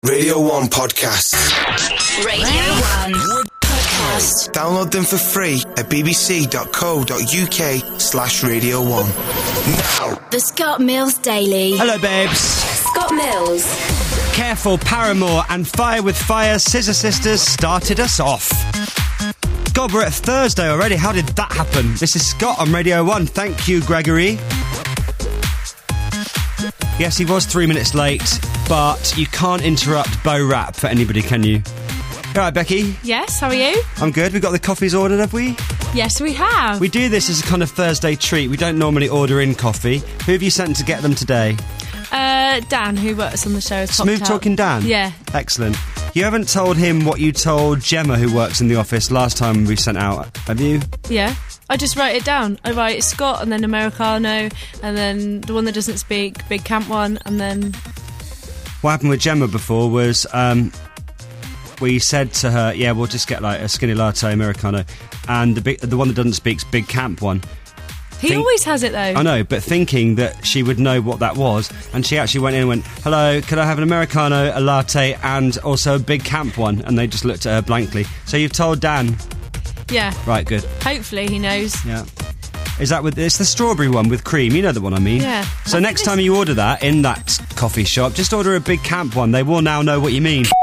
Radio 1 Podcast. Radio 1 Podcast. Download them for free at bbc.co.uk/Radio 1. Now. The Scott Mills Daily. Hello, babes. Scott Mills. Careful, Paramore and Fire with Fire, Scissor Sisters started us off. God, we're at Thursday already. How did that happen? This is Scott on Radio 1. Thank you, Gregory. Yes, he was 3 minutes late, but you can't interrupt Bo Rap for anybody, can you? All right, Becky? Yes, how are you? I'm good. We've got the coffees ordered, have we? Yes, we have. We do this as a kind of Thursday treat. We don't normally order in coffee. Who have you sent to get them today? Dan, who works on the show. Smooth Talking Dan? Yeah. Excellent. You haven't told him what you told Gemma, who works in the office, last time we sent out, have you? Yeah. I just write it down. I write Scott and then Americano and then the one that doesn't speak, Big Camp one, and then... What happened with Gemma before was we said to her, yeah, we'll just get like a skinny latte Americano, and the one that doesn't speak's Big Camp one. He always has it though. I know, but thinking that she would know what that was, and she actually went in and went, hello, could I have an Americano, a latte, and also a Big Camp one? And they just looked at her blankly. So you've told Dan? Yeah. Right, good. Hopefully he knows. Yeah. Is that with... It's the strawberry one with cream, you know the one I mean? Yeah. So next time you order that in that coffee shop, just order a Big Camp one. They will now know what you mean.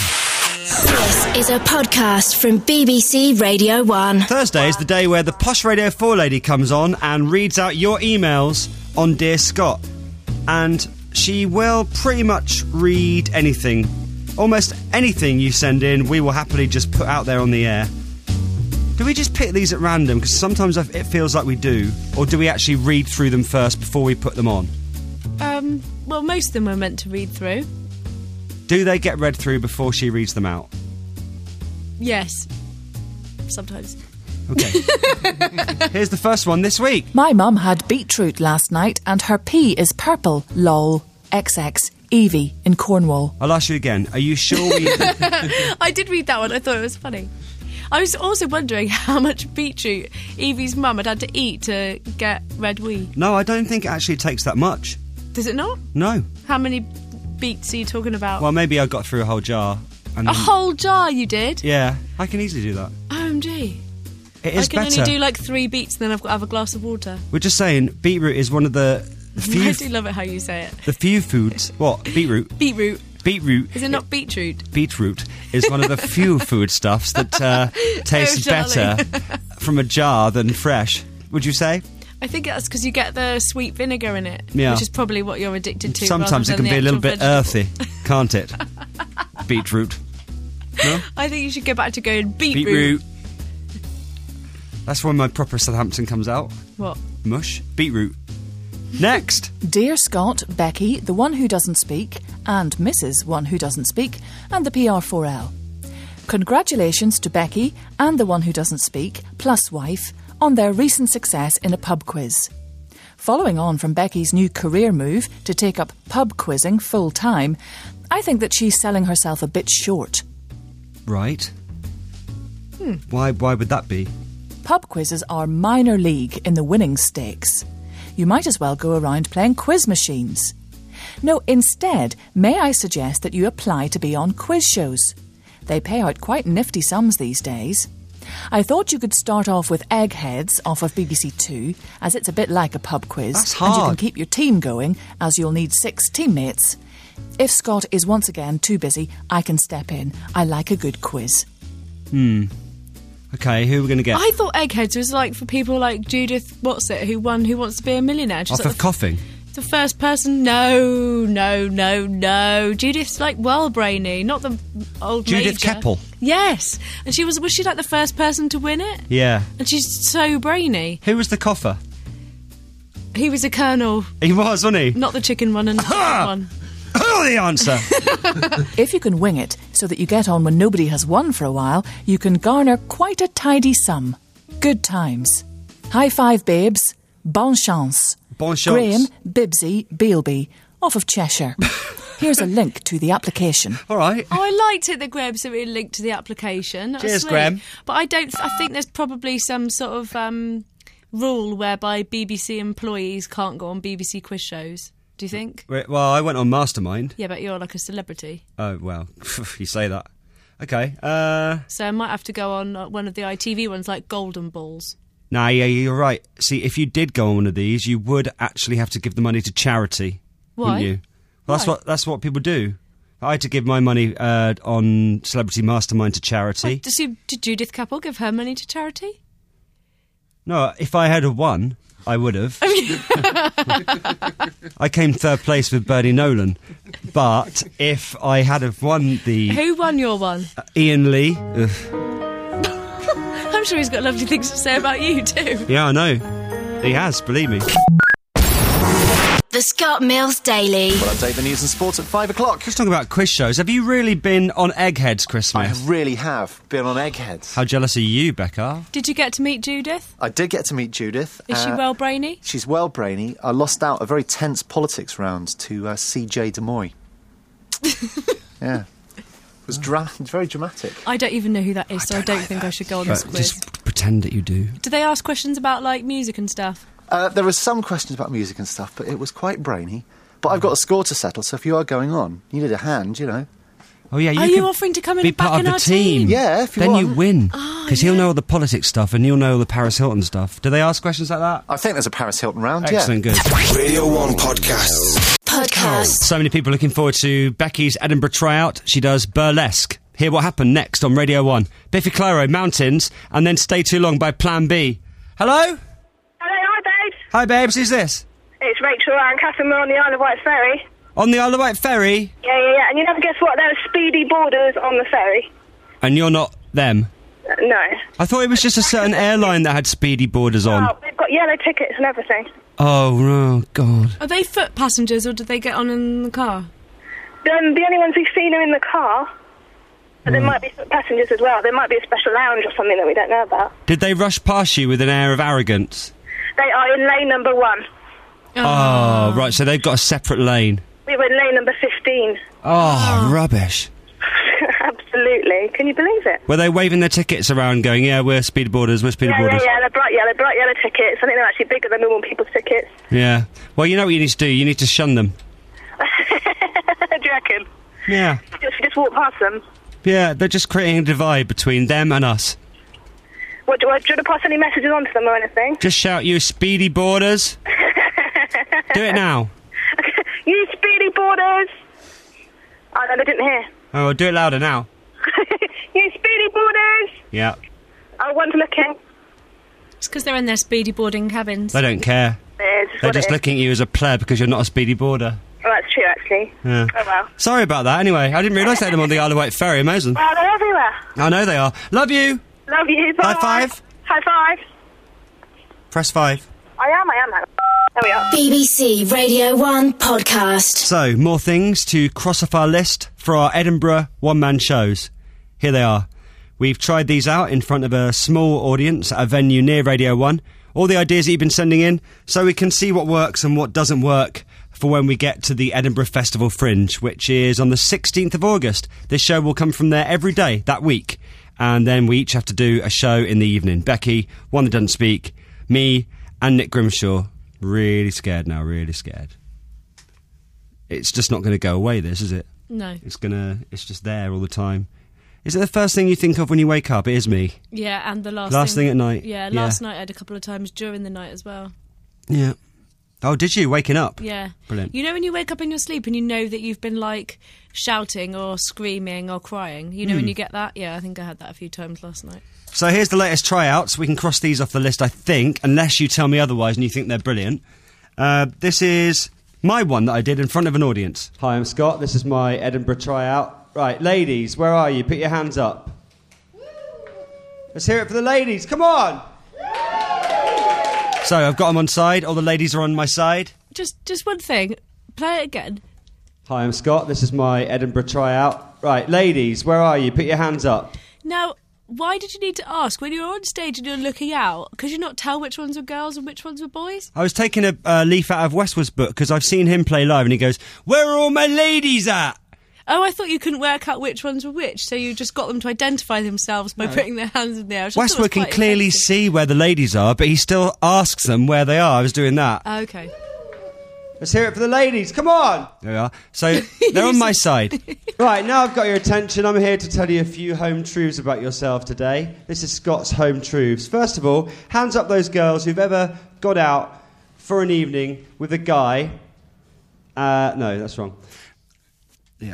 This is a podcast from BBC Radio 1. Thursday is the day where the Posh Radio 4 lady comes on and reads out your emails on Dear Scott. And she will pretty much read anything. Almost anything you send in, we will happily just put out there on the air. Do we just pick these at random? Because sometimes it feels like we do. Or do we actually read through them first before we put them on? Well, most of them were meant to read through. Do they get read through before she reads them out? Yes. Sometimes. Okay. Here's the first one this week. My mum had beetroot last night and her pee is purple. Lol. XX. Evie in Cornwall. I'll ask you again. Are you sure we... I did read that one. I thought it was funny. I was also wondering how much beetroot Evie's mum had to eat to get red wee. No, I don't think it actually takes that much. Does it not? No. How many beets are you talking about? Well, maybe I got through a whole jar. And a whole jar you did? Yeah, I can easily do that. OMG. It is better. I can only do like 3 beets and then I've got to have a glass of water. We're just saying, beetroot is one of the few... I do love it how you say it. The few foods... What? Beetroot? Beetroot. Beetroot. Is it not beetroot? Beetroot is one of the few foodstuffs that tastes better from a jar than fresh. Would you say? I think that's because you get the sweet vinegar in it, yeah. Which is probably what you're addicted to. Sometimes it can be a little bit earthy, can't it? Beetroot. No? I think you should go back to going beetroot. That's when my proper Southampton comes out. What? Mush. Beetroot. Next. Dear Scott, Becky, the one who doesn't speak, and Mrs. One Who Doesn't Speak, and the PR4L. Congratulations to Becky and the one who doesn't speak, plus wife, on their recent success in a pub quiz. Following on from Becky's new career move to take up pub quizzing full time, I think that she's selling herself a bit short. Right. Why would that be? Pub quizzes are minor league in the winning stakes. You might as well go around playing quiz machines. No, instead, may I suggest that you apply to be on quiz shows? They pay out quite nifty sums these days. I thought you could start off with Eggheads off of BBC Two, as it's a bit like a pub quiz. That's hard. And you can keep your team going, as you'll need 6 teammates. If Scott is once again too busy, I can step in. I like a good quiz. Okay, who are we going to get? I thought Eggheads was like for people like Judith, who won Who Wants to Be a Millionaire. Off of coughing? The first person. No. Judith's like well brainy, not the old Judith major. Keppel. Yes, and was she like the first person to win it? Yeah. And she's so brainy. Who was the cougher? He was a colonel. He was, wasn't he? Not the chicken one and the chicken one. Oh, the answer! If you can wing it so that you get on when nobody has won for a while, you can garner quite a tidy sum. Good times. High five, babes. Bon chance. Bon chance. Graham, Bibsy, Bealby, off of Cheshire. Here's a link to the application. All right. Oh, I liked it that Graham sent me a link to the application. That was Cheers, sweet. Graham. But I think there's probably some sort of rule whereby BBC employees can't go on BBC quiz shows. Do you think? Well, I went on Mastermind. Yeah, but you're like a celebrity. Oh, well, you say that. Okay. So I might have to go on one of the ITV ones, like Golden Balls. Nah, yeah, you're right. See, if you did go on one of these, you would actually have to give the money to charity. Why? Wouldn't you? Well, Why? that's what people do. I had to give my money on Celebrity Mastermind to charity. Did Judith Capel give her money to charity? No, if I had won, I would have. I came third place with Bertie Nolan. But if I had have won the... Who won your one? Ian Lee. Ugh. I'm sure he's got lovely things to say about you too. Yeah, I know. He has, believe me. The Scott Mills Daily. We'll update the news and sports at 5 o'clock. Let's talk about quiz shows. Have you really been on Eggheads Christmas? I really have been on Eggheads. How jealous are you, Becca? Did you get to meet Judith? I did get to meet Judith. Is she well brainy? She's well brainy. I lost out a very tense politics round to CJ de Moy. Yeah. It was very dramatic. I don't even know who that is, so I don't think I should go on this quiz. Just pretend that you do. Do they ask questions about, like, music and stuff? There were some questions about music and stuff, but it was quite brainy. But I've got a score to settle, so if you are going on, you need a hand, you know. Oh, yeah, Are you offering to come in be and back part in of the our team. Yeah, if you then want. you win. Because he'll know all the politics stuff and you'll know all the Paris Hilton stuff. Do they ask questions like that? I think there's a Paris Hilton round, Excellent, good. Radio 1 podcasts. Podcast. So many people looking forward to Becky's Edinburgh tryout. She does burlesque. Hear what happened next on Radio 1. Biffy Clyro, Mountains, and then Stay Too Long by Plan B. Hello? Hello, hi babes. Hi, babes, who's this? It's Rachel and Catherine. We're on the Isle of Wight ferry. On the Isle of Wight ferry? Yeah. And you never guess what? There are speedy boarders on the ferry. And you're not them? No. I thought it was just a certain airline that had speedy borders on. Oh, they've got yellow tickets and everything. Oh, God. Are they foot passengers or did they get on in the car? The only ones we've seen are in the car. But there might be passengers as well. There might be a special lounge or something that we don't know about. Did they rush past you with an air of arrogance? They are in lane number 1. Oh, right, so they've got a separate lane. We were in lane number 15. Oh, rubbish. Absolutely. Can you believe it? Were they waving their tickets around going, yeah, we're speed boarders, we're speed boarders? Yeah, they're bright yellow tickets. I think they're actually bigger than normal people's tickets. Yeah. Well, you know what you need to do? You need to shun them. Do you reckon? Yeah. Just walk past them. Yeah, they're just creating a divide between them and us. What, do you want to pass any messages on to them or anything? Just shout, you speedy boarders. Do it now. You speedy boarders! Oh, no, they didn't hear. Oh, well, do it louder now. You speedy boarders! Yeah. Oh, one's looking. It's because they're in their speedy boarding cabins. They don't care. They're just looking at you as a pleb because you're not a speedy boarder. Oh, that's true, actually. Yeah. Oh, well. Sorry about that. Anyway, I didn't realise they had them on the Isle of Wight ferry. Amazing. Well, they're everywhere. I know they are. Love you. Love you. Bye. High five. High five. Press 5. I am. There we are. BBC Radio 1 podcast. So, more things to cross off our list for our Edinburgh one-man shows. Here they are. We've tried these out in front of a small audience at a venue near Radio 1. All the ideas that you've been sending in, so we can see what works and what doesn't work for when we get to the Edinburgh Festival Fringe, which is on the 16th of August. This show will come from there every day that week. And then we each have to do a show in the evening. Becky, one that doesn't speak, me, and Nick Grimshaw. Really scared now, really scared. It's just not going to go away, this, is it? No. It's just there all the time. Is it the first thing you think of when you wake up? It is me. Yeah, and the Last thing at night. Yeah, last night I had a couple of times during the night as well. Yeah. Oh, did you? Waking up? Yeah. Brilliant. You know when you wake up in your sleep and you know that you've been, like, shouting or screaming or crying? You know when you get that? Yeah, I think I had that a few times last night. So here's the latest tryouts. We can cross these off the list, I think, unless you tell me otherwise and you think they're brilliant. This is my one that I did in front of an audience. Hi, I'm Scott. This is my Edinburgh tryout. Right, ladies, where are you? Put your hands up. Let's hear it for the ladies. Come on! So I've got them on side. All the ladies are on my side. Just one thing. Play it again. Hi, I'm Scott. This is my Edinburgh tryout. Right, ladies, where are you? Put your hands up. Now, why did you need to ask when you're on stage and you're looking out? Could you not tell which ones were girls and which ones were boys? I was taking a leaf out of Westwood's book because I've seen him play live and he goes, where are all my ladies at? Oh, I thought you couldn't work out which ones were which, so you just got them to identify themselves by putting their hands in the air. which I thought was Westwood can quite clearly offensive. see where the ladies are, but he still asks them where they are. I was doing that. Okay. Let's hear it for the ladies. Come on. There we are. So they're on my side. Right, now I've got your attention. I'm here to tell you a few home truths about yourself today. This is Scott's home truths. First of all, hands up those girls who've ever got out for an evening with a guy. No, that's wrong. Yeah.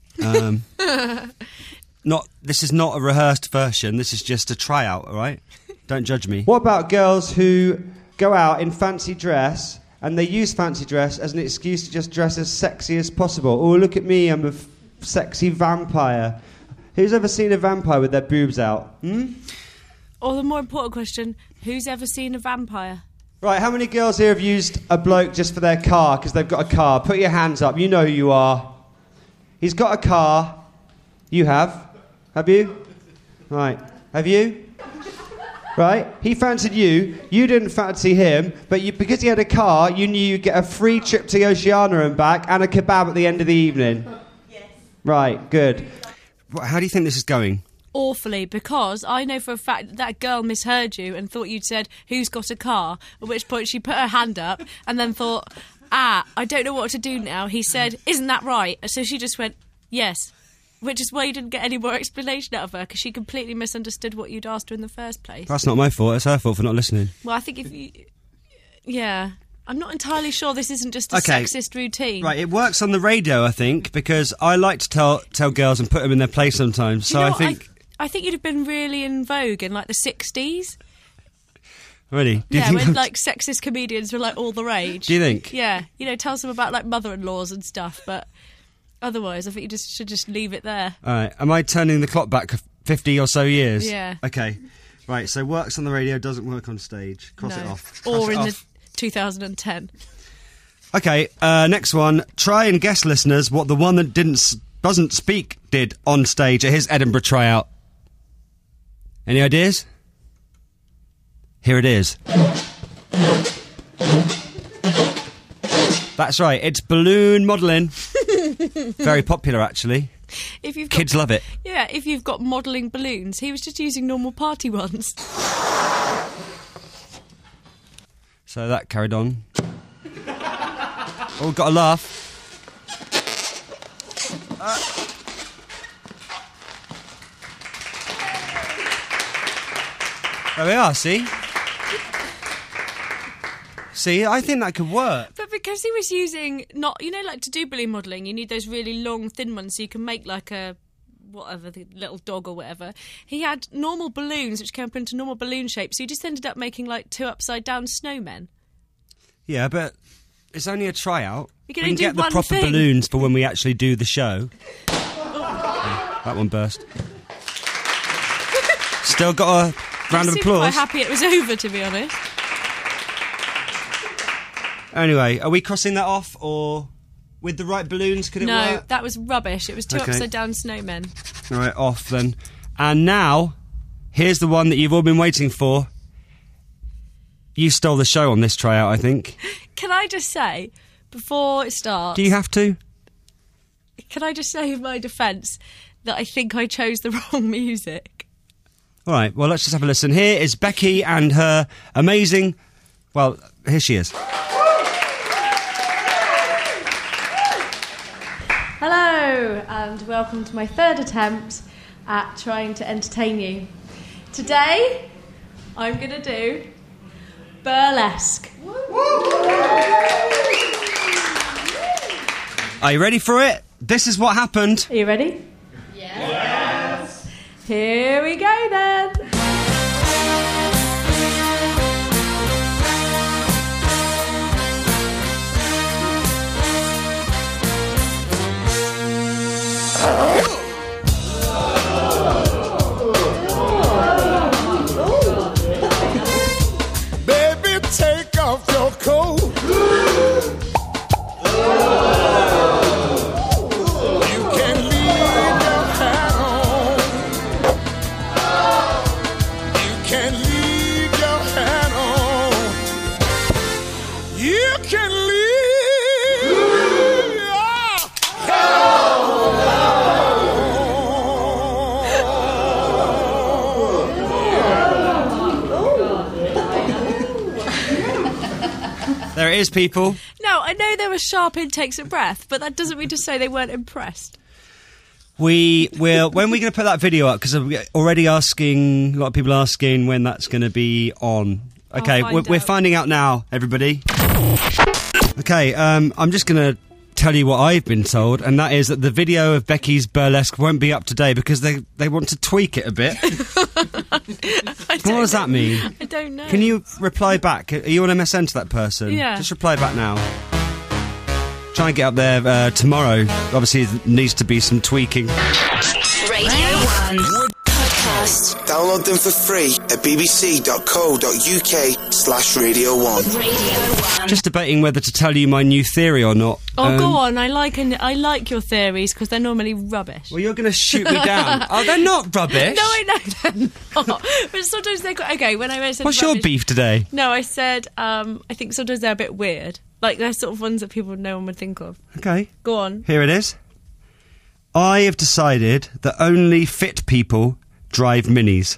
This is not a rehearsed version. This is just a tryout, all right? Don't judge me. What about girls who go out in fancy dress and they use fancy dress as an excuse to just dress as sexy as possible? Oh, look at me, I'm a sexy vampire. Who's ever seen a vampire with their boobs out? Or the more important question, who's ever seen a vampire? Right, how many girls here have used a bloke just for their car because they've got a car? Put your hands up, you know who you are. He's got a car. You have? Have you? Right. Have you? Right? He fancied you. You didn't fancy him, but because he had a car, you knew you'd get a free trip to Oceania and back and a kebab at the end of the evening. Yes. Right, good. How do you think this is going? Awfully, because I know for a fact that girl misheard you and thought you'd said, who's got a car? At which point she put her hand up and then thought, I don't know what to do now. He said, isn't that right? And so she just went, yes. Which is why you didn't get any more explanation out of her, because she completely misunderstood what you'd asked her in the first place. That's not my fault, it's her fault for not listening. Well, I think if you... Yeah. I'm not entirely sure this isn't just a sexist routine. Right, it works on the radio, I think, because I like to tell girls and put them in their place sometimes. Do you know what? I think you'd have been really in vogue in, like, the 60s. Really? When, like, sexist comedians were, like, all the rage. Do you think? Yeah. You know, tell them about, like, mother-in-laws and stuff, but... Otherwise, I think you should just leave it there. All right. Am I turning the clock back 50 or so years? Yeah. Okay. Right, so works on the radio, doesn't work on stage. Cross it off. Or in the 2010. Okay, next one. Try and guess, listeners, what the one that doesn't speak did on stage at his Edinburgh tryout. Any ideas? Here it is. That's right, it's balloon modelling. Very popular, actually. Kids love it. Yeah, if you've got modelling balloons. He was just using normal party ones. So that carried on. Oh, got a laugh. There we are, see? See, I think that could work. But because he was using, like to do balloon modelling, you need those really long, thin ones so you can make like a, whatever, the little dog or whatever. He had normal balloons which came up into normal balloon shapes, so you just ended up making like 2 upside-down snowmen. Yeah, but it's only a tryout. We can get the proper balloons for when we actually do the show. Oh, that one burst. Still got a round of applause. I'm quite happy it was over, to be honest. Anyway, are we crossing that off, or with the right balloons, could it work? No, that was rubbish. It was 2 upside-down snowmen. All right, off then. And now, here's the one that you've all been waiting for. You stole the show on this tryout, I think. Can I just say, before it starts... Do you have to? Can I just say in my defence that I think I chose the wrong music? All right, well, let's just have a listen. Here is Becky and her amazing... Well, here she is. Hello, and welcome to my third attempt at trying to entertain you. Today, I'm going to do burlesque. Are you ready for it? This is what happened. Are you ready? Yes. Here we go then. Baby, take off your coat. You can leave your hat on. You can leave your hat on. You can leave your hat There it is, people. No, I I know there were sharp intakes of breath, but that doesn't mean to say they weren't impressed. We will. When are we going to put that video up? Because we're already asking, a lot of people asking when that's going to be on. Okay, we're finding out now, everybody. Okay, I'm just going to tell you what I've been told, and that is that the video of Becky's burlesque won't be up today because they want to tweak it a bit. What does that mean? I don't know. Can you reply back? Are you on MSN to that person? Yeah. Just reply back now. Try and get up there tomorrow. Obviously, there needs to be some tweaking. Radio 1 Podcast. Download them for free at bbc.co.uk/Radio 1. Radio 1. Just debating whether to tell you my new theory or not. Oh, go on. I like your theories because they're normally rubbish. Well, you're going to shoot me down. Oh, they're not rubbish. No, I know they're not. But sometimes they're... Okay, when I said what's rubbish, your beef today? No, I said I think sometimes they're a bit weird. Like, they're sort of ones that no one would think of. Okay. Go on. Here it is. I have decided that only fit people drive minis.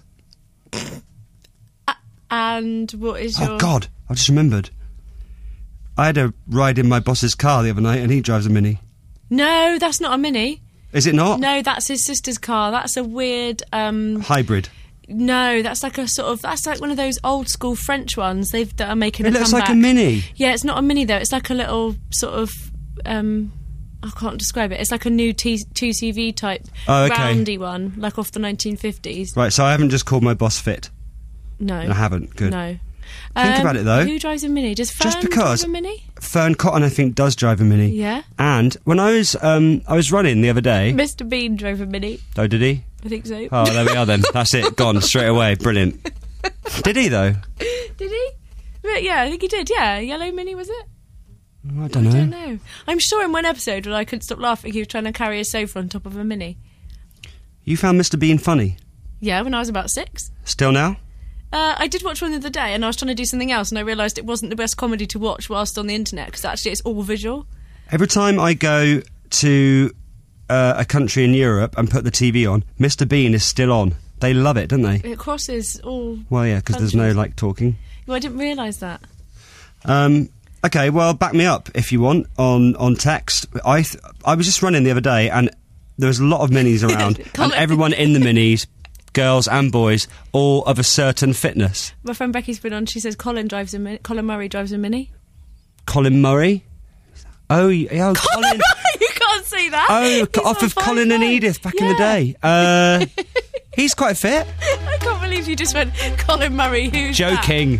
And what is your... Oh, God. I just remembered. I had a ride in my boss's car the other night and he drives a Mini. No, that's not a Mini. Is it not? No, that's his sister's car. That's a weird... hybrid. No, that's like a sort of... That's like one of those old school French ones that are making a comeback. It looks like a Mini. Yeah, it's not a Mini though. It's like a little sort of... I can't describe it. It's like a new 2CV type roundy one, like off the 1950s. Right, so I haven't just called my boss fit. No. I haven't. Good. No. Think about it, though. Who drives a Mini? Does Fern drive a Mini? Fern Cotton, I think, does drive a Mini. Yeah. And when I was running the other day... Mr. Bean drove a Mini. Oh, did he? I think so. Oh, there we are then. That's it. Gone straight away. Brilliant. Did he, though? Did he? Yeah, I think he did. Yeah. Yellow Mini, was it? I don't know. I don't know. I'm sure in one episode when I couldn't stop laughing, he was trying to carry a sofa on top of a Mini. You found Mr. Bean funny? Yeah, when I was about 6. Still now? I did watch one the other day and I was trying to do something else and I realised it wasn't the best comedy to watch whilst on the internet because actually it's all visual. Every time I go to a country in Europe and put the TV on, Mr. Bean is still on. They love it, don't they? It crosses all... Well, yeah, because there's no, talking. Well, I didn't realise that. Okay, well, back me up if you want on text. I was just running the other day and there was a lot of minis around and everyone in the minis, girls and boys, all of a certain fitness. My friend Becky's been on. She says Colin Murray drives a Mini. Colin Murray? Oh, Colin. You can't see that. Oh, off of Colin and Edith back in the day. He's quite fit. I can't believe you just went Colin Murray. Who's joking?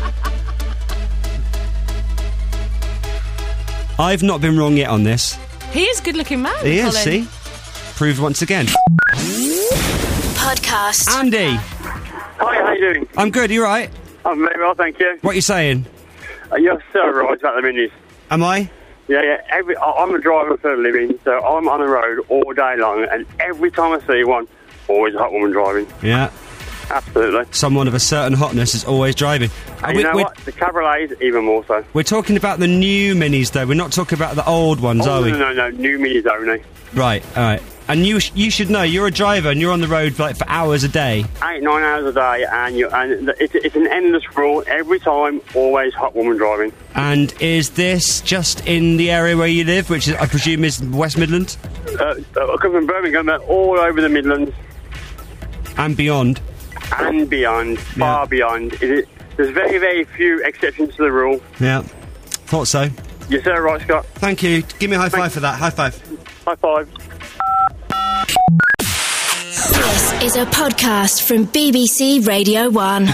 I've not been wrong yet on this. He is a good-looking man. He Colin. is. See, proved once again. Podcast. Andy. Hi, how you doing? I'm good, you right? I'm very well, thank you. What are you saying? You're so right about the minis. Am I? Yeah. I'm a driver for a living, so I'm on the road all day long, and every time I see one, always a hot woman driving. Yeah. Absolutely. Someone of a certain hotness is always driving. And you know what? The cabriolets, even more so. We're talking about the new minis, though. We're not talking about the old ones, are we? No. New minis only. Right, all right. And you should know, you're a driver and you're on the road for hours a day. 8-9 hours a day, and it's an endless rule. Every time, always hot woman driving. And is this just in the area where you live, which is, I presume is West Midlands? I come from Birmingham, but all over the Midlands. And beyond. And beyond, far beyond. There's very, very few exceptions to the rule. Yeah, thought so. Yes, sir, right, Scott. Thank you. Give me a high five for that. High five. High five. This is a podcast from BBC Radio 1.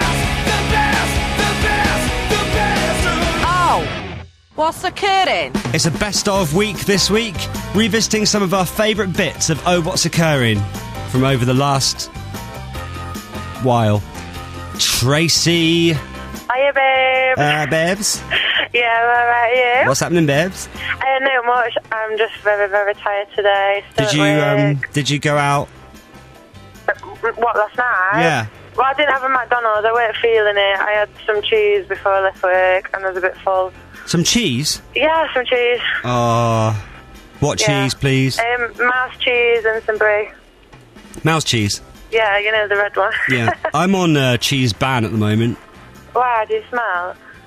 Oh, what's occurring? It's a best of week this week, revisiting some of our favourite bits of Oh What's Occurring from over the last while. Tracy. Hiya, babe. Babes. Yeah, all right, you? What's happening, babes? Not much. I'm just very, very tired today. Did you go out? What, last night? Yeah. Well, I didn't have a McDonald's. I weren't feeling it. I had some cheese before I left work, and I was a bit full. Some cheese? Yeah, some cheese. What cheese, please? Mouse cheese and some brie. Mouse cheese? Yeah, you know, the red one. Yeah. I'm on cheese ban at the moment. Why? Do you smell?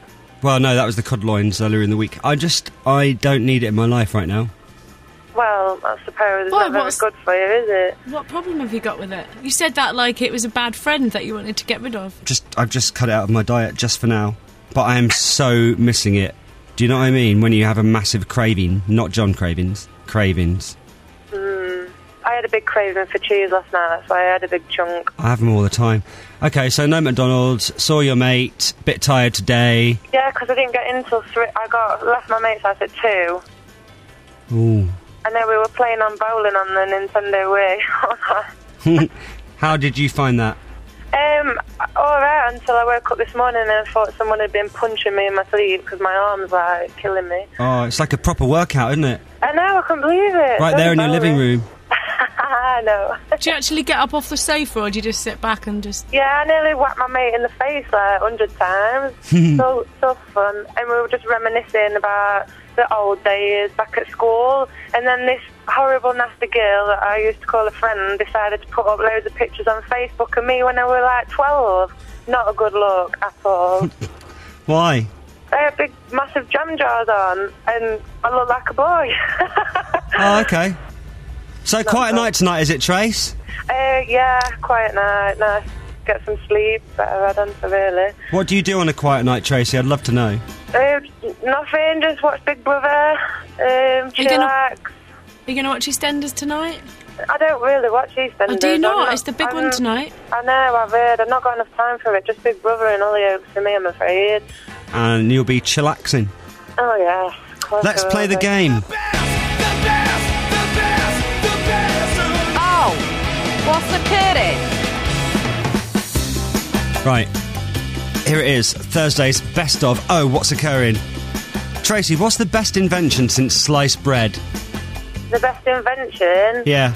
Well, no, that was the cod loins earlier in the week. I don't need it in my life right now. Well, I suppose it's not very good for you, is it? What problem have you got with it? You said that like it was a bad friend that you wanted to get rid of. I've just cut it out of my diet just for now. But I am so missing it. Do you know what I mean? When you have a massive craving, not John Cravings, cravings. I had a big craving for cheese last night, that's why I had a big chunk. I have them all the time. Okay, so no McDonald's, saw your mate, bit tired today. Yeah, because I didn't get in till 3. Left my mate's house at 2. Ooh. And then we were playing on bowling on the Nintendo Wii. How did you find that? Alright, until I woke up this morning and I thought someone had been punching me in my sleep because my arms were like, killing me. Oh, it's like a proper workout, isn't it? I know, I can't believe it. Right there in your living room. I know. Do you actually get up off the sofa or do you just sit back and just... Yeah, I nearly whacked my mate in the face like 100 times. so fun. And we were just reminiscing about the old days back at school. And then this horrible, nasty girl that I used to call a friend decided to put up loads of pictures on Facebook of me when I was like 12. Not a good look at all. Why? I had big, massive jam jars on and I look like a boy. Oh, okay. So quiet night tonight, is it, Trace? Yeah, quiet night. Nice. Get some sleep. Better head on for really. What do you do on a quiet night, Tracy? I'd love to know. Nothing. Just watch Big Brother. Chillax. Are you going to watch EastEnders tonight? I don't really watch EastEnders. Oh, do you not? It's the big one tonight. I know, I've heard. I've not got enough time for it. Just Big Brother and Hollyoaks for me, I'm afraid. And you'll be chillaxing. Oh, yeah. Let's play the game. What's occurring? Right. Here it is. Thursday's best of what's occurring. Tracy, what's the best invention since sliced bread? The best invention? Yeah.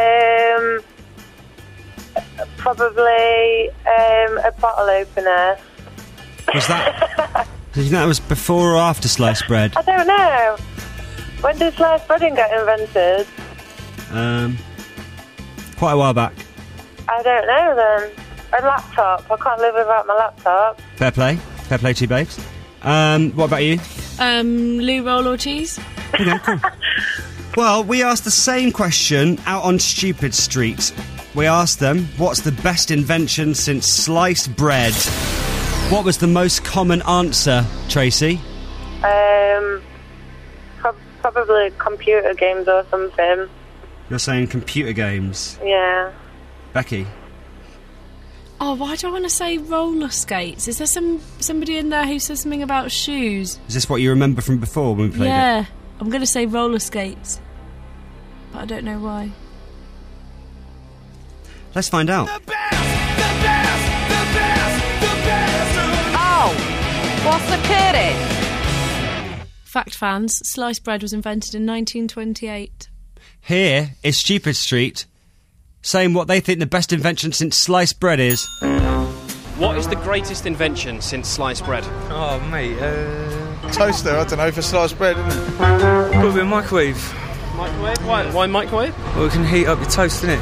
Probably a bottle opener. Was that... Do you think that was before or after sliced bread? I don't know. When did sliced breading get invented? Quite a while back. I don't know then. A laptop. I can't live without my laptop. Fair play. Fair play to you, babes. What about you? Lou roll or cheese. Okay, cool. Well, we asked the same question out on Stupid Street. We asked them, what's the best invention since sliced bread? What was the most common answer, Tracy? Probably computer games or something. You're saying computer games? Yeah. Becky? Oh, why do I want to say roller skates? Is there somebody in there who says something about shoes? Is this what you remember from before when we played it? Yeah. I'm going to say roller skates. But I don't know why. Let's find out. Oh, what's occurring? Fact fans, sliced bread was invented in 1928. Here is Stupid Street saying what they think the best invention since sliced bread is. What is the greatest invention since sliced bread? Oh, mate, toaster, I don't know, for sliced bread, isn't it? Got to be a microwave. Microwave? Why microwave? Well, it can heat up your toast, innit?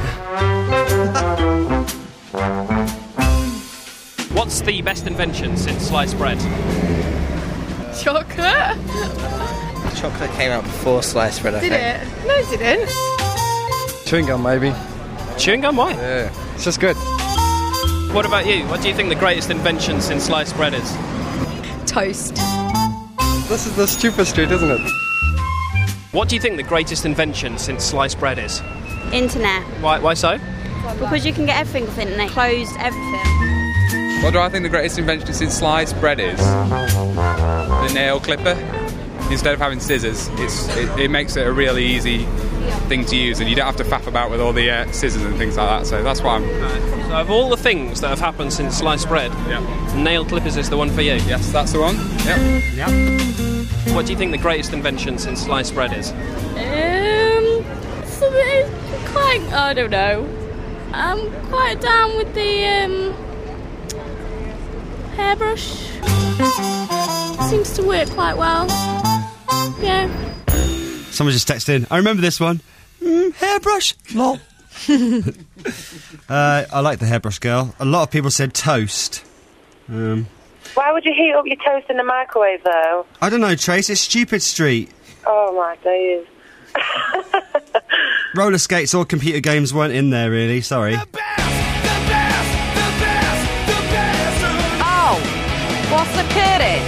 What's the best invention since sliced bread? Chocolate? Chocolate came out before sliced bread, I think. Did it? No, it didn't. Chewing gum, maybe. Chewing gum? Why? Yeah, it's just good. What about you? What do you think the greatest invention since sliced bread is? Toast. This is the Stupid Street, isn't it? What do you think the greatest invention since sliced bread is? Internet. Why so? Because you can get everything with internet. Closed everything. What do I think the greatest invention since sliced bread is? The nail clipper. Instead of having scissors, it makes it a really easy thing to use, and you don't have to faff about with all the scissors and things like that. So that's why I'm. So of all the things that have happened since sliced bread, nail clippers is the one for you. Yes, that's the one. Yep. Yep. What do you think the greatest invention since sliced bread is? Something quite. I don't know. I'm quite down with the hairbrush. Seems to work quite well. Yeah. Someone just texted in. I remember this one. Hairbrush. Lol. I like the hairbrush girl. A lot of people said toast. Why would you heat up your toast in the microwave, though? I don't know, Trace. It's Stupid Street. Oh, my days. Roller skates or computer games weren't in there, really. Sorry. Oh, what's the kitty?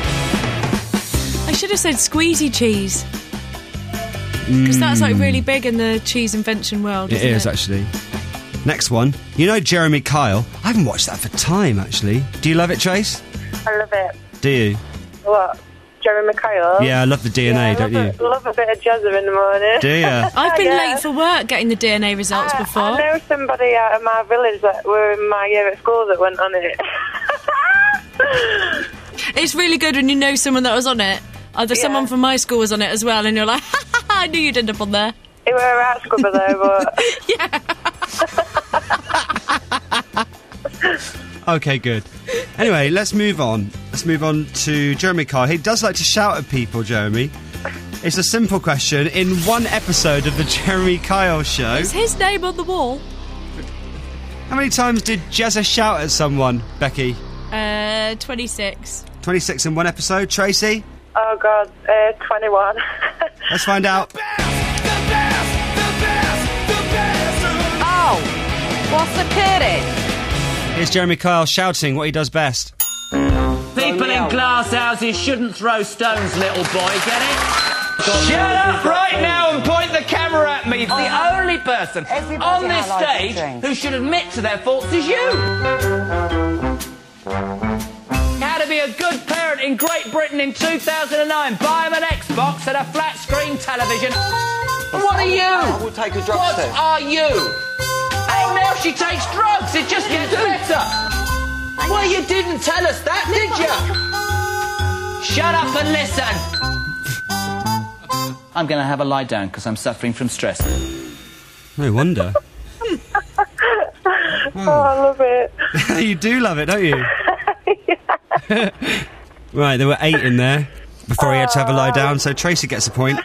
I should have said squeezy cheese. Because that's like really big in the cheese invention world, isn't it? It is, actually. Next one. You know Jeremy Kyle? I haven't watched that for time, actually. Do you love it, Trace? I love it. Do you? What? Jeremy Kyle? Yeah, I love the DNA, don't you? I love a bit of jazzer in the morning. Do you? I've been late for work getting the DNA results before. I know somebody out of my village that were in my year at school that went on it. It's really good when you know someone that was on it. Either someone from my school was on it as well, and you're like, I knew you'd end up on there. It were a rat scrubber though, but... Okay, good. Anyway, let's move on. Let's move on to Jeremy Kyle. He does like to shout at people, Jeremy. It's a simple question. In one episode of the Jeremy Kyle Show... Is his name on the wall? How many times did Jezza shout at someone, Becky? 26. 26 in one episode. Tracy? Oh, God, 21. Let's find out. Oh, what's the kitty? Here's Jeremy Kyle shouting what he does best. People in glass houses shouldn't throw stones, little boy, get it? Shut up right now and point the camera at me. The only person on this stage who should admit to their faults is you. How to be a good parent in Great Britain in 2009. Buy him an Xbox and a flat screen television. And what are you? I will take a drug test. What are you? Oh, now she takes drugs. It just gets better. Well, you didn't tell us that, did you? Shut up and listen. I'm going to have a lie down because I'm suffering from stress. No wonder. Oh, I love it. You do love it, don't you? Right, there were 8 in there before he had to have a lie down, so Tracy gets a point.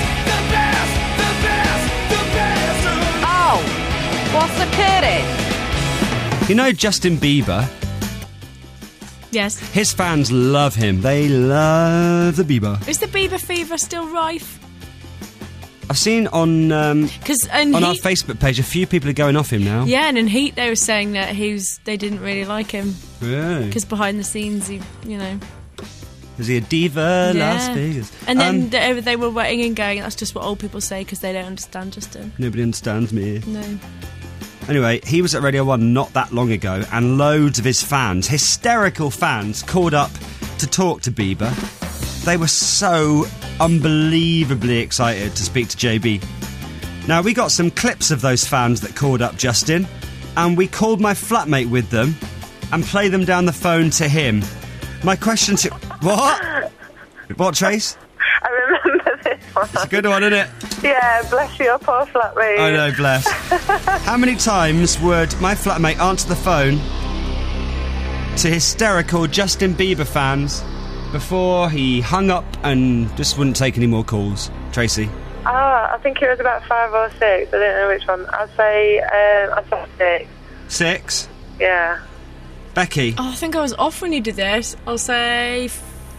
Oh, what's the kitty? You know Justin Bieber? Yes. His fans love him. They love the Bieber. Is the Bieber fever still rife? I've seen on our Facebook page a few people are going off him now. Yeah, and in Heat they were saying that they didn't really like him. Really? Because behind the scenes, he, Is he a diva? Yeah. Las Vegas. And then they were waiting and going, that's just what old people say because they don't understand Justin. Nobody understands me. No. Anyway, he was at Radio 1 not that long ago, and loads of his fans, hysterical fans, called up to talk to Bieber. They were so unbelievably excited to speak to JB. Now, we got some clips of those fans that called up Justin, and we called my flatmate with them and played them down the phone to him. My question to... What? What, Trace? I remember this one. It's a good one, isn't it? Yeah, bless your poor flatmate. I know, bless. How many times would my flatmate answer the phone to hysterical Justin Bieber fans before he hung up and just wouldn't take any more calls? Tracy? I think it was about 5 or 6. I don't know which one. I'd say 6. 6? Yeah. Becky? Oh, I think I was off when you did this. I'll say...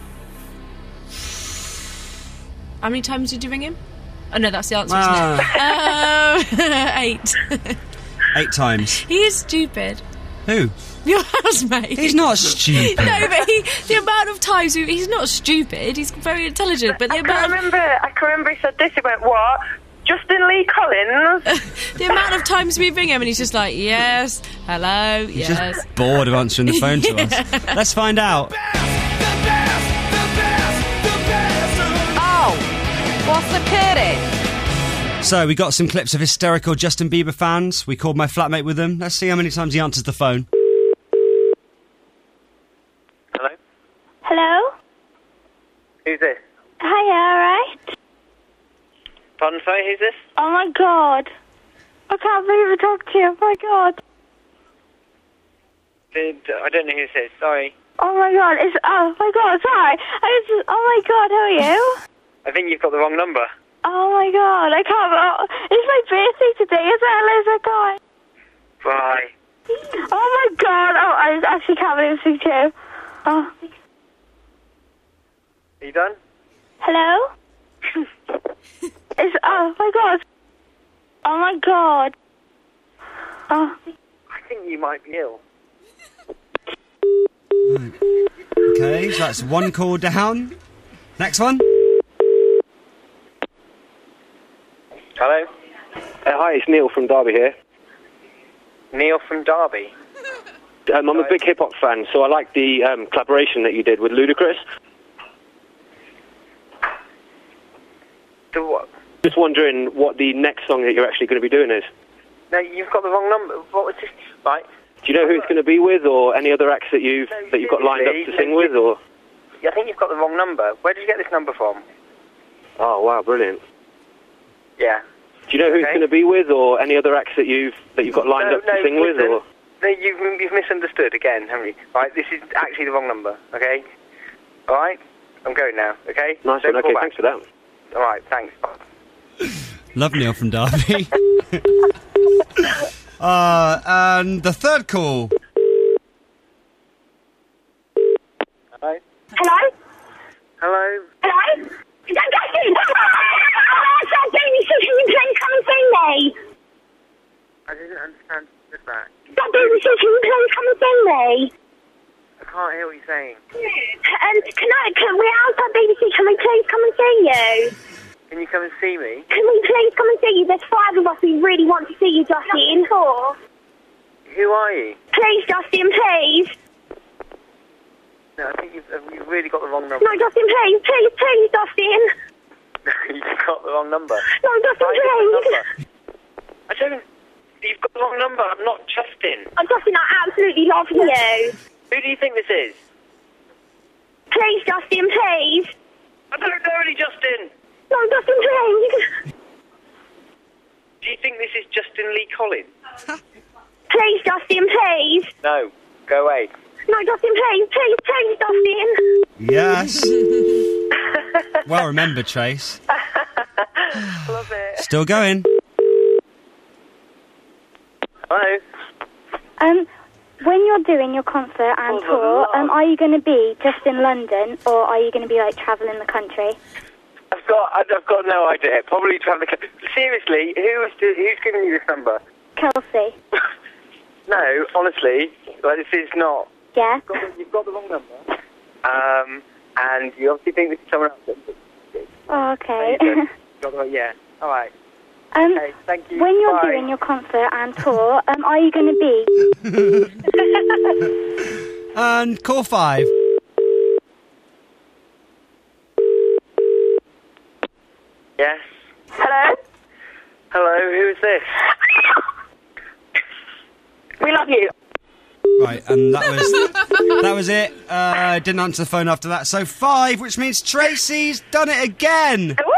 How many times did you ring him? Oh, no, that's the answer, isn't it? 8. 8 times. He is stupid. Who? Your housemate. He's not stupid. No, but the amount of times he's not stupid. He's very intelligent. But I can remember he said this. He went, what? Justin Lee Collins? The amount of times we ring him and he's just like, yes, hello, he's yes. Just bored of answering the phone to us. Let's find out. Oh, what's the kitty? So, we got some clips of hysterical Justin Bieber fans. We called my flatmate with them. Let's see how many times he answers the phone. Hello? Hello? Who's this? Hiya, alright? Pardon, sorry, who's this? Oh my god. I can't believe I talked to you, oh my god. I don't know who this is, sorry. Oh my god, oh my god, sorry. Oh my god, how are you? I think you've got the wrong number. Oh my god, I can't. It's my birthday today as well, is it, guys? Bye. Oh my god, I actually can't believe I'm speaking to you. Oh. Are you done? Hello? Oh my god. Oh my god. Oh. I think you might be ill. Okay, so that's one call down. Next one. Hello? Hi, it's Neil from Derby here. Neil from Derby? I'm a big hip-hop fan, so I like the collaboration that you did with Ludacris. The what? Just wondering what the next song that you're actually going to be doing is. No, you've got the wrong number. What was this? Right. Do you know who it's going to be with, or any other acts that you've got lined up to sing with, or? I think you've got the wrong number. Where did you get this number from? Oh wow, brilliant. Yeah. Do you know who it's going to be with, or any other acts that you've got lined up to sing with, or? No, you've misunderstood again, haven't you? Right, this is actually the wrong number. Okay. All right. I'm going now. Okay. Nice one. Okay, thanks for that. All right, thanks. Love Neil from Derby. And the third call. Hello? Hello? Hello? Hello? Is that Justin? Stop doing this, you please come and see me. I didn't understand that. Stop doing this, you please come and see me. I can't hear what you're saying. We're outside BBC, can we please come and see you? Can you come and see me? Can we please come and see you? There's 5 of us who really want to see you, Justin. Who are you? Please, Justin, please. No, I think you've really got the wrong number. No, Justin, please, Justin. No, you've got the wrong number. No, Justin, please. I don't... You've got the wrong number. I'm not Justin. Oh, Justin, I absolutely love you. Who do you think this is? Please, Justin, please. I don't know any Justin. No, Justin, please. Do you think this is Justin Lee Collins? Please, Justin, please. No, go away. No, Justin, please, Justin. Yes. Well remembered, Trace. Love it. Still going. Hello? When you're doing your concert and tour, are you going to be just in London, or are you going to be, like, travelling the country? I've got no idea. Probably travelling the country. Seriously, who's giving you this number? Kelsey. No, honestly, this is not... Yeah? You've got the wrong number. And you obviously think this is someone else. Oh, okay. Yeah, all right. Okay, thank you. When you're doing your concert and tour, are you going to be... And call 5. Yes? Hello? Hello, who is this? We love you. Right, and that was it. Didn't answer the phone after that. So 5, which means Tracy's done it again. Woo!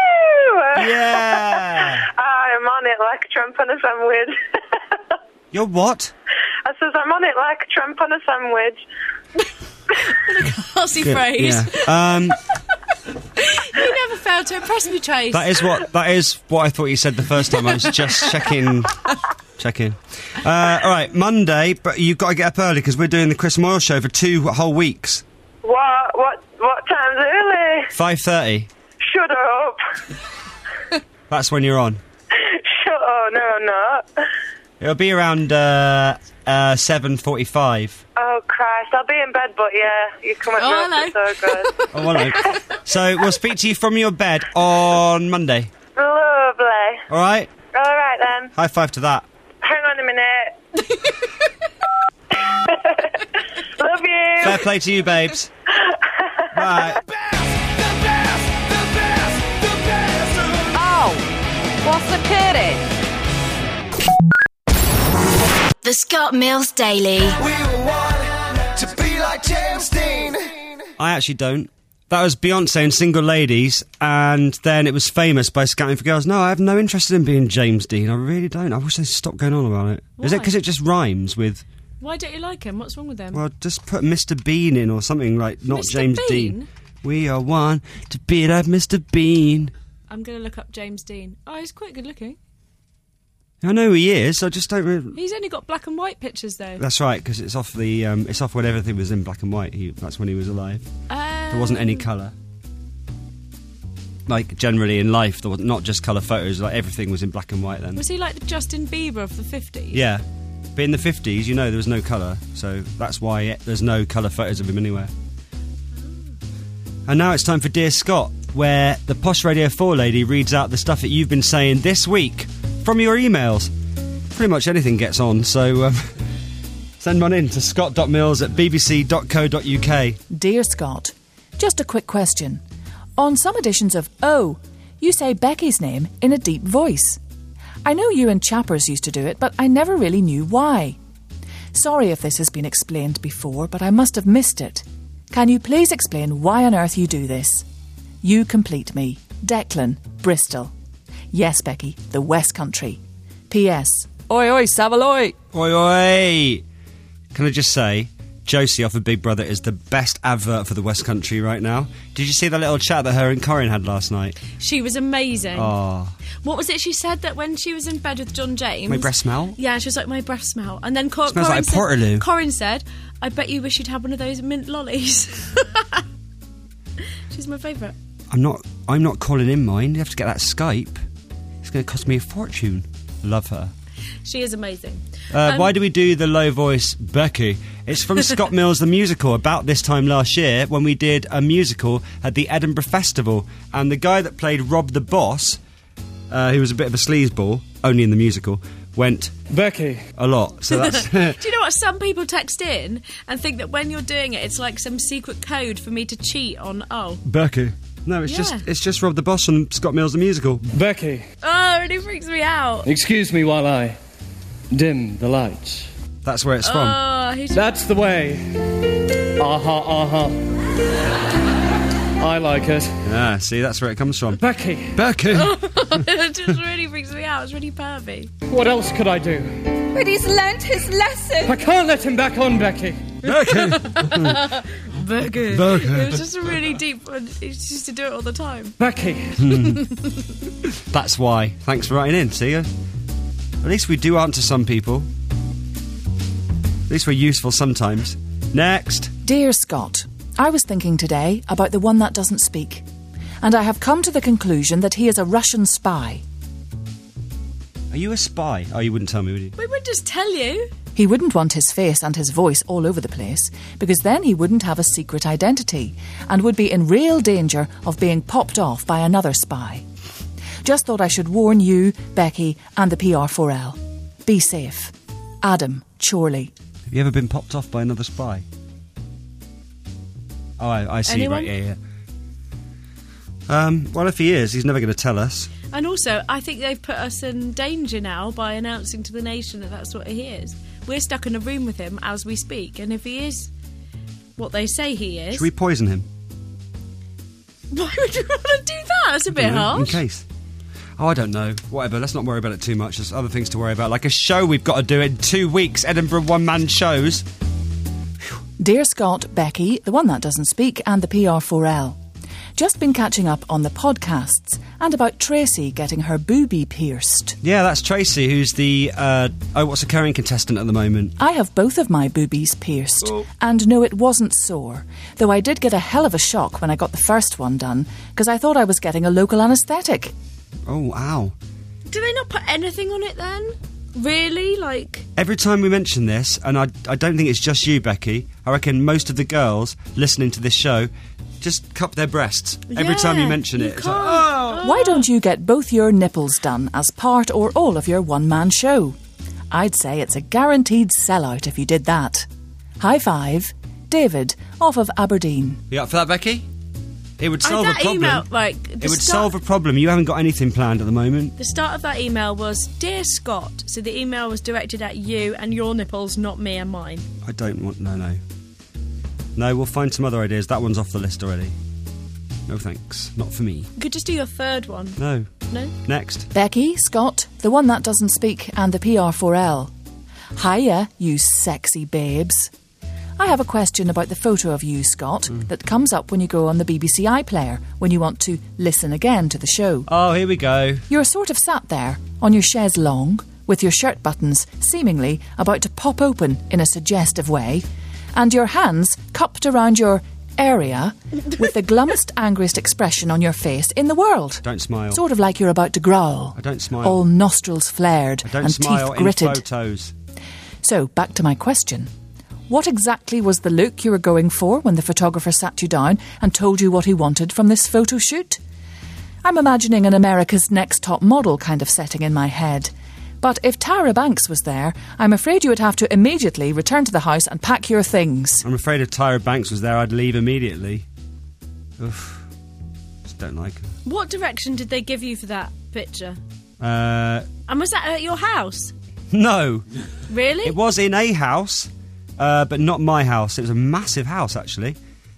Yeah. I'm on it like a tramp on a sandwich. You're what? I says I'm on it like a tramp on a sandwich. What a classy phrase. Yeah. You never failed to impress me, Trace. That is what I thought you said the first time. I was just checking. All right, Monday, but you've got to get up early because we're doing the Chris Moyle show for 2 whole weeks. What time's early? 5:30. Shut up. That's when you're on. Shut up. No, I'm not. It'll be around 7:45. Oh, Christ. I'll be in bed, but yeah, you come at me. So good. Oh, hello. So we'll speak to you from your bed on Monday. Lovely. All right? All right, then. High five to that. Hang on a minute. Love you. Fair play to you, babes. Bye. Oh, what's the pity? The Scott Mills Daily. We were one to be like James Dean. I actually don't. That was Beyonce and Single Ladies, and then it was Famous by Scouting for Girls. No, I have no interest in being James Dean. I really don't. I wish they'd stop going on about it. Why? Is it because it just rhymes with... Why don't you like him? What's wrong with him? Well, just put Mr. Bean in or something like not Mr. James Bean? Dean. We are one to be like Mr. Bean. I'm going to look up James Dean. Oh, he's quite good looking. I know he is. I just don't. He's only got black and white pictures, though. That's right, because it's off the. It's off when everything was in black and white. That's when he was alive. There wasn't any colour. Like generally in life, there was not just colour photos. Like everything was in black and white then. Was he like the Justin Bieber of the 50s? Yeah, but in the 50s, you know, there was no colour, so that's why there's no colour photos of him anywhere. And now it's time for Dear Scott, where the Posh Radio 4 lady reads out the stuff that you've been saying this week from your emails. Pretty much anything gets on, so send one in to scott.mills@bbc.co.uk. Dear Scott, just a quick question. On some editions of Oh, you say Becky's name in a deep voice. I know you and Chappers used to do it, but I never really knew why. Sorry if this has been explained before, but I must have missed it. Can you please explain why on earth you do this? You complete me. Declan, Bristol. Yes, Becky, the West Country. P.S. Oi, oi, Savaloy! Oi, oi! Can I just say, Josie off of Big Brother is the best advert for the West Country right now. Did you see that little chat that her and Corinne had last night? She was amazing. Oh. What was it she said that when she was in bed with John James? My breath smell? Yeah, she was like, my breath smell. And then smells like Portaloo. Corinne said, I bet you wish you'd had one of those mint lollies. She's my favourite. I'm not calling in mine. You have to get that Skype. It's going to cost me a fortune. Love her. She is amazing. Why do we do the low voice Becky? It's from Scott Mills the musical about this time last year when we did a musical at the Edinburgh Festival, and the guy that played Rob the Boss, who was a bit of a sleazeball, only in the musical, went Becky a lot. So that's Do you know what? Some people text in and think that when you're doing it, it's like some secret code for me to cheat on. Becky. No, it's just Rob the Boss from Scott Mills the musical. Becky. Oh, it really freaks me out. Excuse me while I dim the lights. That's where it's from. That's the way. I like it. Ah, see, that's where it comes from. Becky. It just really freaks me out. It's really pervy. What else could I do? But he's learnt his lesson. I can't let him back on, Becky. Becky. Becky. It was just a really deep one. He used to do it all the time. Becky. That's why. Thanks for writing in, see ya. At least we do answer some people. At least we're useful sometimes. Next. Dear Scott, I was thinking today about the one that doesn't speak, and I have come to the conclusion that he is a Russian spy. Are you a spy? Oh, you wouldn't tell me, would you? We would just tell you. He wouldn't want his face and his voice all over the place, because then he wouldn't have a secret identity and would be in real danger of being popped off by another spy. Just thought I should warn you, Becky, and the PR4L. Be safe. Adam, Chorley. Have you ever been popped off by another spy? Oh, I see. Anyone? Right, yeah. Well, if he is, he's never going to tell us. And also, I think they've put us in danger now by announcing to the nation that that's what he is. We're stuck in a room with him as we speak, and if he is what they say he is... Should we poison him? Why would you want to do that? That's a bit harsh. In case. Oh, I don't know. Whatever, let's not worry about it too much. There's other things to worry about, like a show we've got to do in 2 weeks, Edinburgh one-man shows. Dear Scott, Becky, the one that doesn't speak, and the PR4L. Just been catching up on the podcasts and about Tracy getting her boobie pierced. Yeah, that's Tracy, who's the What's Occurring contestant at the moment. I have both of my boobies pierced, and no, it wasn't sore, though I did get a hell of a shock when I got the first one done, because I thought I was getting a local anaesthetic. Oh, ow. Do they not put anything on it then? Really? Like... Every time we mention this, and I don't think it's just you, Becky, I reckon most of the girls listening to this show just cup their breasts every time you mention it. It's like, oh! Why don't you get both your nipples done as part or all of your one-man show? I'd say it's a guaranteed sellout if you did that. High five, David, off of Aberdeen. You up for that, Becky? It would solve a problem. Email, it would solve a problem. You haven't got anything planned at the moment. The start of that email was, Dear Scott. So the email was directed at you and your nipples, not me and mine. I don't want... No. No, we'll find some other ideas. That one's off the list already. No thanks. Not for me. You could just do your third one. No. No? Next. Becky, Scott, the one that doesn't speak, and the PR4L. Hiya, you sexy babes. I have a question about the photo of you, Scott, that comes up when you go on the BBC iPlayer when you want to listen again to the show. Oh, here we go. You're sort of sat there on your chaise longue with your shirt buttons seemingly about to pop open in a suggestive way, and your hands cupped around your area with the glummest, angriest expression on your face in the world. Don't smile. Sort of like you're about to growl. I don't smile. All nostrils flared I don't and smile teeth gritted. in photos. So, back to my question. What exactly was the look you were going for when the photographer sat you down and told you what he wanted from this photo shoot? I'm imagining an America's Next Top Model kind of setting in my head. But if Tyra Banks was there, I'm afraid you would have to immediately return to the house and pack your things. I'm afraid if Tyra Banks was there, I'd leave immediately. Oof. Just don't like her. What direction did they give you for that picture? And was that at your house? No. Really? It was in a house. But not my house. It was a massive house, actually.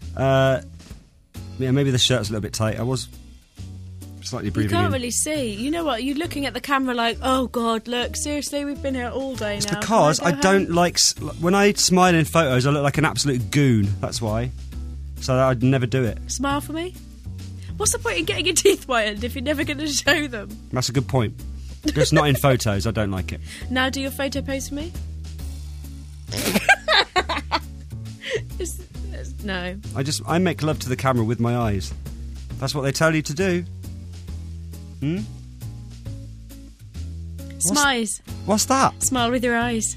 Maybe the shirt's a little bit tight. I was slightly breathing You can't in. really see. You know what? You're looking at the camera like, oh, God, look, seriously, we've been here all day It's now. because I don't like... When I smile in photos, I look like an absolute goon. That's why. So I'd never do it. Smile for me? What's the point in getting your teeth whitened if you're never going to show them? That's a good point. Just not in photos. I don't like it. Now do your photo pose for me. No. I make love to the camera with my eyes. That's what they tell you to do. Smiles. What's that? Smile with your eyes.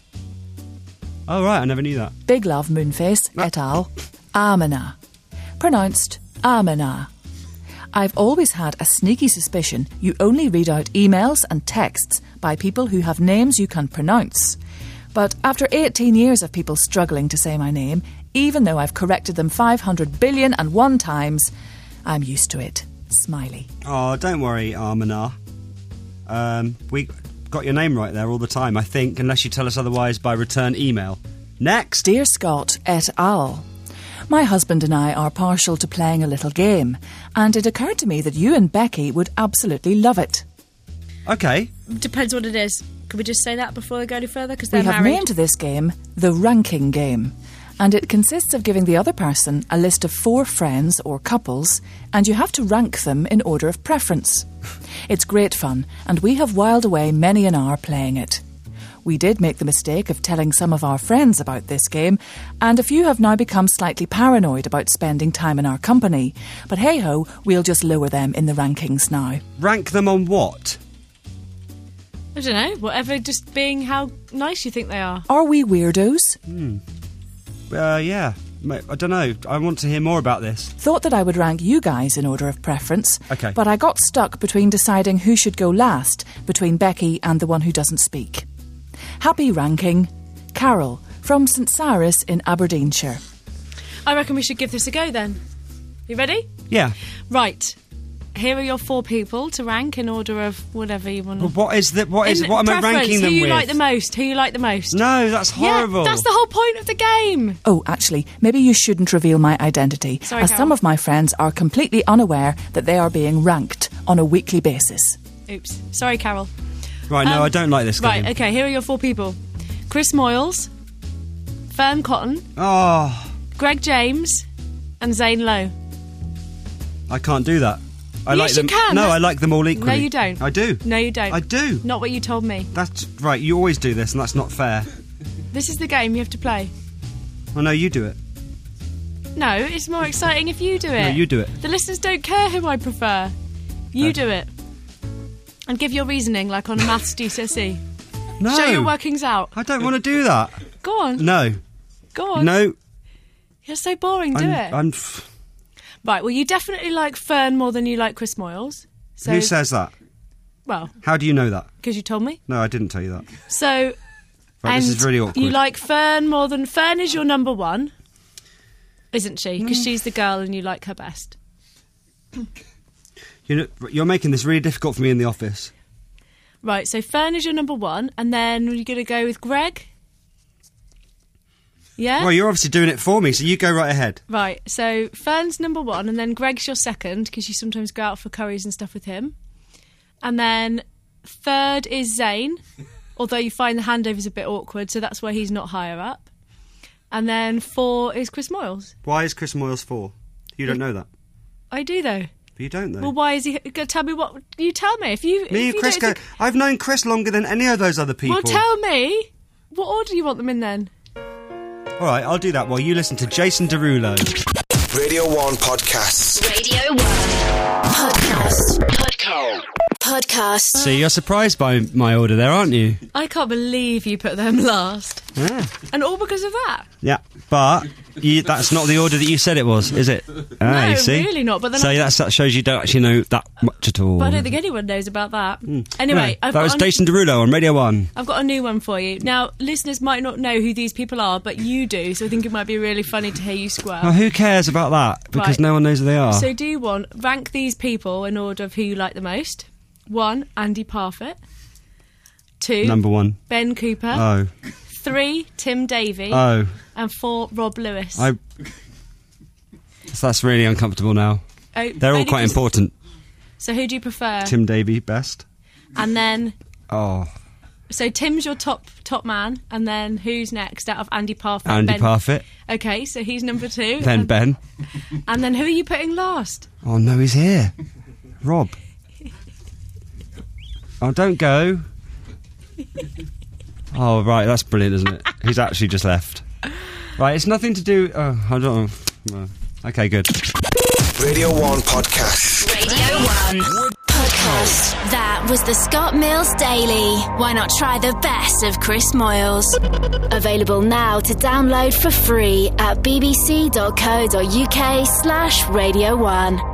Oh, right, I never knew that. Big Love Moonface et al. Amina. Pronounced Amina. I've always had a sneaky suspicion you only read out emails and texts by people who have names you can pronounce. But after 18 years of people struggling to say my name, even though I've corrected them 500 billion and one times, I'm used to it. Smiley. Oh, don't worry, Amina. We got your name right there all the time, I think, unless you tell us otherwise by return email. Next! Dear Scott et al. My husband and I are partial to playing a little game, and it occurred to me that you and Becky would absolutely love it. Okay. Depends what it is. Could we just say that before they go any further? Because we they're have married. named this game the Ranking Game, and it consists of giving the other person a list of 4 friends or couples, and you have to rank them in order of preference. It's great fun, and we have whiled away many an hour playing it. We did make the mistake of telling some of our friends about this game, and a few have now become slightly paranoid about spending time in our company. But hey-ho, we'll just lower them in the rankings now. Rank them on what? I don't know, whatever, just being how nice you think they are. Are we weirdos? Yeah. I don't know. I want to hear more about this. Thought that I would rank you guys in order of preference. Okay. But I got stuck between deciding who should go last, between Becky and the one who doesn't speak. Happy ranking, Carol, from St Cyrus in Aberdeenshire. I reckon we should give this a go then. You ready? Yeah. Right. Here are your 4 people to rank in order of whatever you want to... What am I ranking them with? Who you like the most? Who you like the most? No, that's horrible. Yeah, that's the whole point of the game. Oh, actually, maybe you shouldn't reveal my identity, Sorry, as Carol. some of my friends are completely unaware that they are being ranked on a weekly basis. Oops. Sorry, Carol. Right, no, I don't like this game. Right, okay, here are your 4 people. Chris Moyles, Fern Cotton, Greg James, and Zane Lowe. I can't do that. I Yes, like them. you can. No, I like them all equally. No, you don't. I do. No, you don't. I do. Not what you told me. That's right. You always do this, and that's not fair. This is the game you have to play. Well, no, you do it. No, it's more exciting if you do it. No, you do it. The listeners don't care who I prefer. You do it. And give your reasoning, like on a maths GCSE. No. Show your workings out. I don't want to do that. Go on. No. Go on. No. You're so boring. Do it. Right, well, you definitely like Fern more than you like Chris Moyles. So, who says that? Well... How do you know that? Because you told me. No, I didn't tell you that. So... Right, this is really awkward. You like Fern more than... Fern is your number 1, isn't she? Because she's the girl and you like her best. You're making this really difficult for me in the office. Right, so Fern is your number 1, and then you're going to go with Greg? Yeah? Well, you're obviously doing it for me, so you go right ahead. Right, so Fern's number 1, and then Greg's your second, because you sometimes go out for curries and stuff with him. And then 3rd is Zane, although you find the handover's a bit awkward, so that's why he's not higher up. And then 4 is Chris Moyles. Why is Chris Moyles 4? You don't know that. I do, though. But you don't, though. Well, why is he... Tell me what... You tell me. Me and Chris go... I've known Chris longer than any of those other people. Well, tell me. What order do you want them in, then? All right, I'll do that while you listen to Jason Derulo. Radio 1 Podcasts. Radio 1 Podcast. See, you're surprised by my order there, aren't you? I can't believe you put them last. Yeah. And all because of that? Yeah, but that's not the order that you said it was, is it? No, you see? Really not. But then that shows you don't actually know that much at all. But I don't think anyone knows about that. Anyway, that was Jason Derulo on Radio 1. I've got a new one for you. Now, listeners might not know who these people are, but you do, so I think it might be really funny to hear you squirm. Well, who cares about that? Because no one knows who they are. So do you want... Rank these people in order of who you like the most. 1, Andy Parfitt. 2, Number 1, Ben Cooper. Oh. 3, Tim Davie. Oh. And 4, Rob Lewis. So that's really uncomfortable now. Oh, they're all quite important. So who do you prefer? Tim Davie best. And then... Oh. So Tim's your top man, and then who's next out of Andy Parfitt? Andy Parfitt. Okay, so he's number 2. Then Ben. And then who are you putting last? Oh no, he's here. Rob. Oh, don't go. Oh, right, that's brilliant, isn't it? He's actually just left. Right, it's nothing to do... Oh, I don't know. Okay, good. Radio 1 Podcast. Radio 1 Podcast. That was the Scott Mills Daily. Why not try the best of Chris Moyles? Available now to download for free at bbc.co.uk/Radio 1.